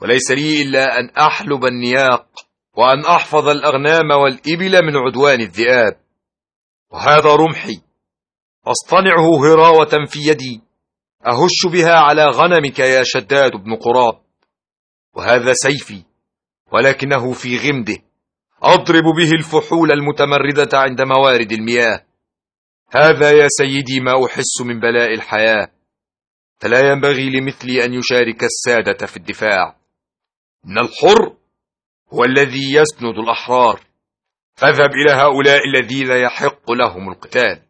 وليس لي إلا أن أحلب النياق وأن أحفظ الأغنام والإبل من عدوان الذئاب. وهذا رمحي أصطنعه هراوة في يدي أهش بها على غنمك يا شداد بن قراب. وهذا سيفي ولكنه في غمده أضرب به الفحول المتمردة عند موارد المياه. هذا يا سيدي ما أحس من بلاء الحياة، فلا ينبغي لمثلي أن يشارك السادة في الدفاع. إن الحر هو الذي يسند الأحرار، فاذهب إلى هؤلاء الذين يحق لهم القتال.